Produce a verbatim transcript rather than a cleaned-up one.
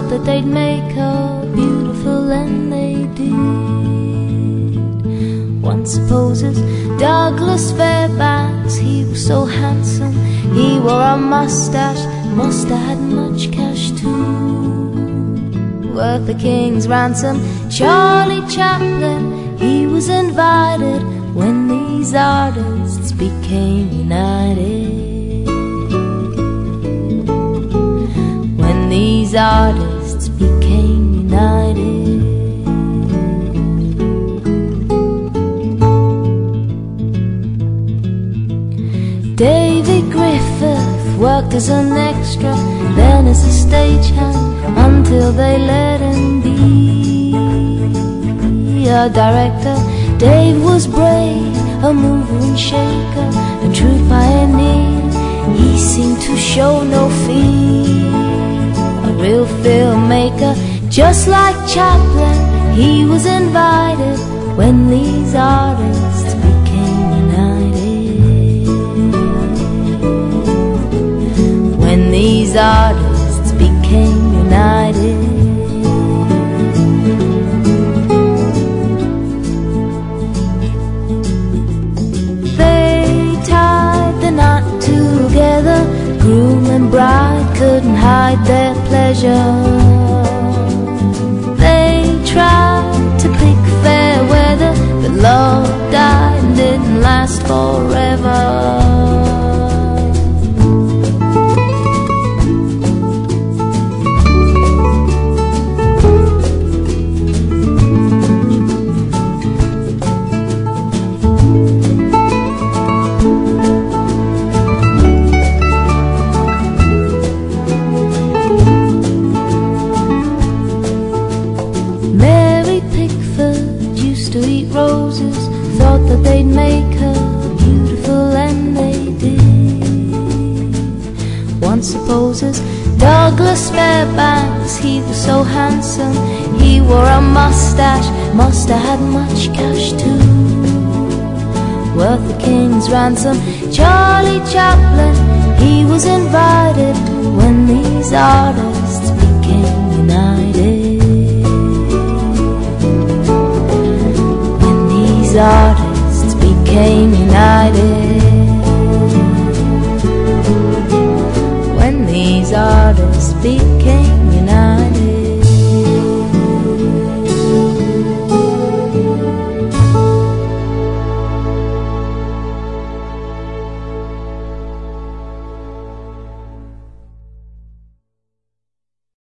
that they'd make her beautiful, and they did. One supposes Douglas Fairbanks, he was so handsome, he wore a mustache, must have had much cash too, worth the king's ransom. Charlie Chaplin, he was invited when these artists became united. When these artists became united. Davy Griffith worked as an extra, then as a stagehand, until they let him be a director. Dave was brave, a mover and shaker, a true pioneer. He seemed to show no fear, a real filmmaker. Just like Chaplin, he was invited when these artists became united. When these artists became united. They tied the knot together, groom and bride couldn't hide their pleasure. They tried to pick fair weather, but love died and didn't last forever. To eat roses, thought that they'd make her beautiful, and they did. One supposes Douglas Fairbanks, he was so handsome, he wore a mustache, must have had much cash too, worth the king's ransom. Charlie Chaplin, he was invited when these artists became united. These artists became united. When these artists became